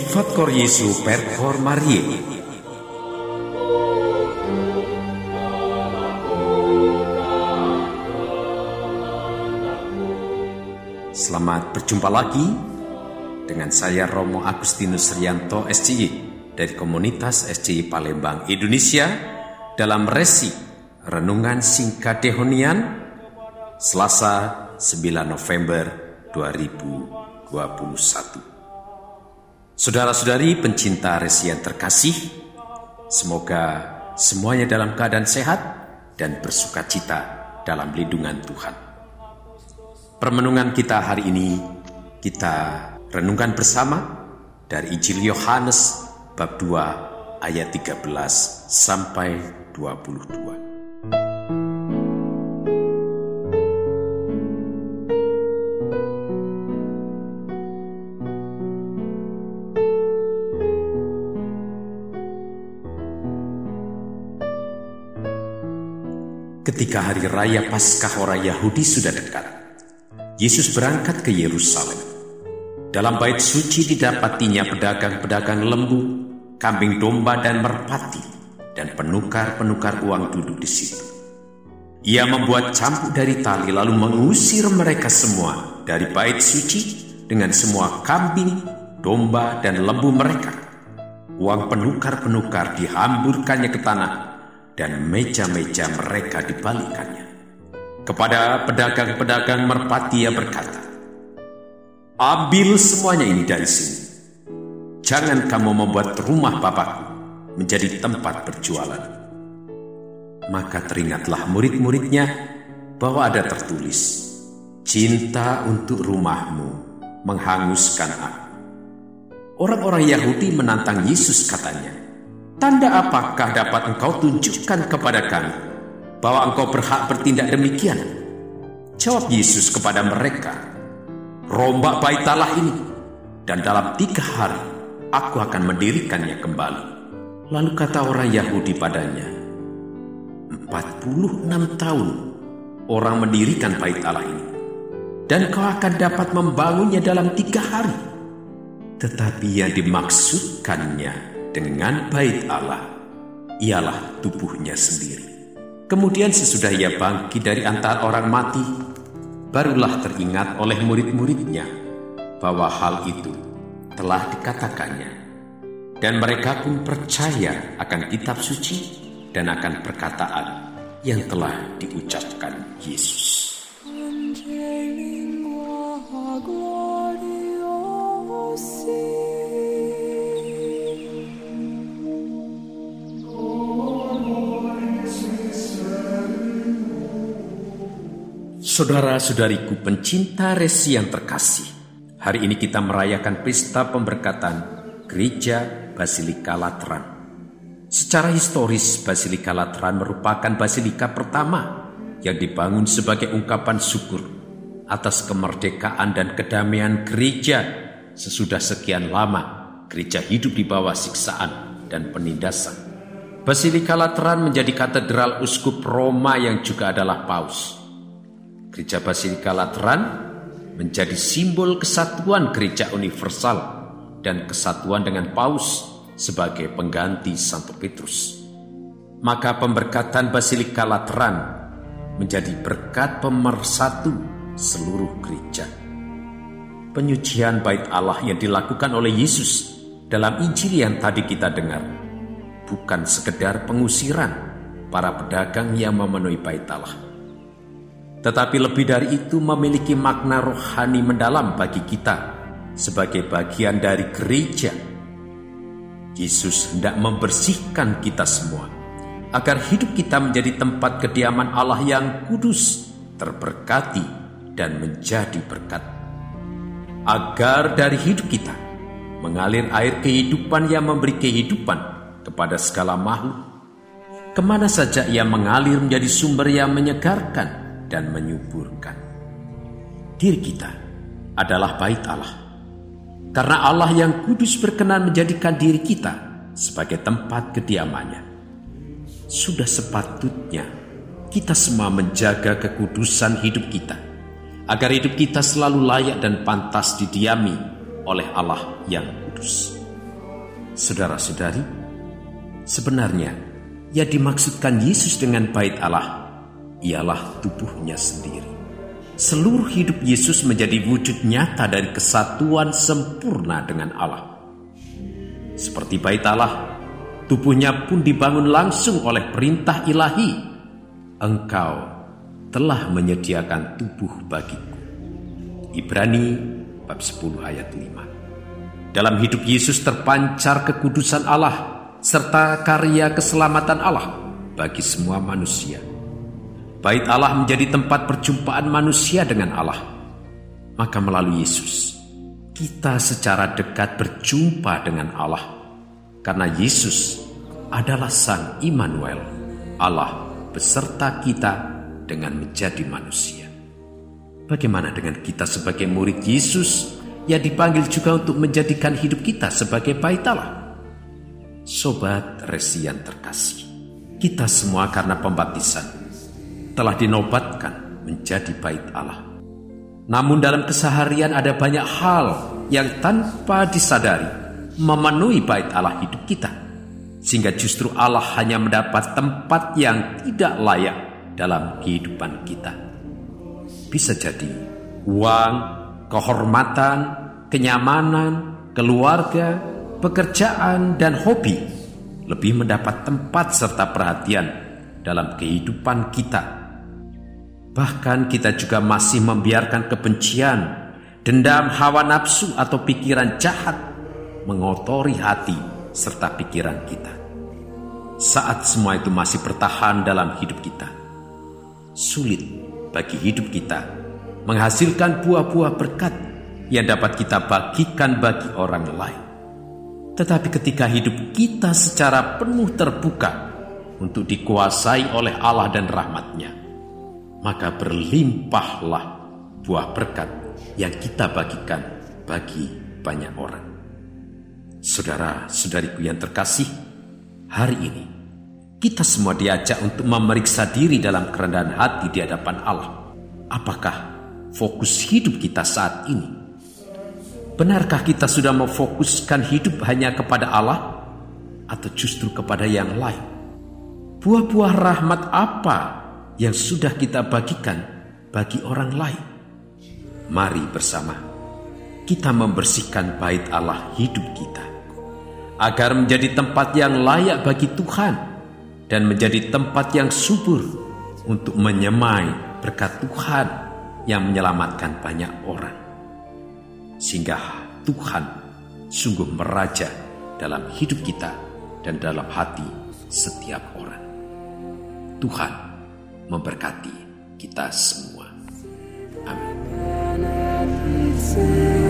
Vivat cor Jesu per cor Mariae. Selamat berjumpa lagi dengan saya Romo Agustinus Rianto SCI dari komunitas SCI Palembang Indonesia dalam resi Renungan Singkat Dehonian Selasa 9 November 2021. Saudara-saudari pencinta resi yang terkasih, semoga semuanya dalam keadaan sehat dan bersukacita dalam lindungan Tuhan. Permenungan kita hari ini kita renungkan bersama dari Injil Yohanes bab 2 ayat 13 sampai 22. Ketika hari raya Paskah orang Yahudi sudah dekat, Yesus berangkat ke Yerusalem. Dalam bait suci didapatinya pedagang-pedagang lembu, kambing domba dan merpati, dan penukar-penukar uang duduk di situ. Ia membuat cambuk dari tali lalu mengusir mereka semua dari bait suci dengan semua kambing, domba, dan lembu mereka. Uang penukar-penukar dihamburkannya ke tanah, dan meja-meja mereka dibalikkannya. Kepada pedagang-pedagang merpati ia berkata, "Ambil semuanya ini dari sini. Jangan kamu membuat rumah Bapakku menjadi tempat berjualan." Maka teringatlah murid-muridnya bahwa ada tertulis, "Cinta untuk rumahmu menghanguskan aku." Orang-orang Yahudi menantang Yesus katanya, "Tanda apakah dapat engkau tunjukkan kepada kami bahwa engkau berhak bertindak demikian?" Jawab Yesus kepada mereka, "Rombak bait Allah ini, dan dalam 3 hari aku akan mendirikannya kembali." Lalu kata orang Yahudi padanya, 46 tahun orang mendirikan bait Allah ini, dan kau akan dapat membangunnya dalam 3 hari. Tetapi yang dimaksudkannya dengan bait Allah ialah tubuhnya sendiri. Kemudian sesudah ia bangkit dari antara orang mati, barulah teringat oleh murid-muridnya bahwa hal itu telah dikatakannya. Dan mereka pun percaya akan kitab suci dan akan perkataan yang telah diucapkan Yesus. Saudara-saudariku pencinta resi yang terkasih, hari ini kita merayakan pesta pemberkatan Gereja Basilika Lateran. Secara historis, Basilika Lateran merupakan basilika pertama yang dibangun sebagai ungkapan syukur atas kemerdekaan dan kedamaian gereja sesudah sekian lama gereja hidup di bawah siksaan dan penindasan. Basilika Lateran menjadi katedral uskup Roma yang juga adalah paus. Gereja Basilika Lateran menjadi simbol kesatuan gereja universal dan kesatuan dengan paus sebagai pengganti Santo Petrus. Maka pemberkatan Basilika Lateran menjadi berkat pemersatu seluruh gereja. Penyucian bait Allah yang dilakukan oleh Yesus dalam Injil yang tadi kita dengar bukan sekedar pengusiran para pedagang yang memenuhi bait Allah, tetapi lebih dari itu memiliki makna rohani mendalam bagi kita sebagai bagian dari gereja. Yesus hendak membersihkan kita semua agar hidup kita menjadi tempat kediaman Allah yang kudus, terberkati, dan menjadi berkat. Agar dari hidup kita mengalir air kehidupan yang memberi kehidupan kepada segala makhluk. Kemana saja ia mengalir menjadi sumber yang menyegarkan dan menyuburkan. Diri kita adalah bait Allah. Karena Allah yang kudus berkenan menjadikan diri kita sebagai tempat kediamannya. Sudah sepatutnya kita semua menjaga kekudusan hidup kita, agar hidup kita selalu layak dan pantas didiami oleh Allah yang kudus. Saudara-saudari, sebenarnya yang dimaksudkan Yesus dengan bait Allah ialah tubuhnya sendiri. Seluruh hidup Yesus menjadi wujud nyata dari kesatuan sempurna dengan Allah. Seperti bait Allah, tubuhnya pun dibangun langsung oleh perintah ilahi. Engkau telah menyediakan tubuh bagiku. Ibrani bab 10 ayat 5. Dalam hidup Yesus terpancar kekudusan Allah serta karya keselamatan Allah bagi semua manusia. Bait Allah menjadi tempat perjumpaan manusia dengan Allah. Maka melalui Yesus, kita secara dekat berjumpa dengan Allah. Karena Yesus adalah Sang Immanuel, Allah beserta kita dengan menjadi manusia. Bagaimana dengan kita sebagai murid Yesus yang dipanggil juga untuk menjadikan hidup kita sebagai bait Allah? Sobat Resian terkasih, kita semua karena pembaptisan telah dinobatkan menjadi bait Allah. Namun dalam keseharian ada banyak hal yang tanpa disadari memenuhi bait Allah hidup kita, sehingga justru Allah hanya mendapat tempat yang tidak layak dalam kehidupan kita. Bisa jadi uang, kehormatan, kenyamanan, keluarga, pekerjaan, dan hobi lebih mendapat tempat serta perhatian dalam kehidupan kita. Bahkan kita juga masih membiarkan kebencian, dendam, hawa nafsu atau pikiran jahat mengotori hati serta pikiran kita. Saat semua itu masih bertahan dalam hidup kita, sulit bagi hidup kita menghasilkan buah-buah berkat yang dapat kita bagikan bagi orang lain. Tetapi ketika hidup kita secara penuh terbuka untuk dikuasai oleh Allah dan rahmat-Nya, maka berlimpahlah buah berkat yang kita bagikan bagi banyak orang. Saudara-saudariku yang terkasih, hari ini kita semua diajak untuk memeriksa diri dalam kerendahan hati di hadapan Allah. Apakah fokus hidup kita saat ini? Benarkah kita sudah memfokuskan hidup hanya kepada Allah atau justru kepada yang lain? Buah-buah rahmat apa yang sudah kita bagikan bagi orang lain? Mari bersama kita membersihkan bait Allah hidup kita, agar menjadi tempat yang layak bagi Tuhan dan menjadi tempat yang subur untuk menyemai berkat Tuhan yang menyelamatkan banyak orang. Sehingga Tuhan sungguh meraja dalam hidup kita dan dalam hati setiap orang. Tuhan memberkati kita semua. Amin.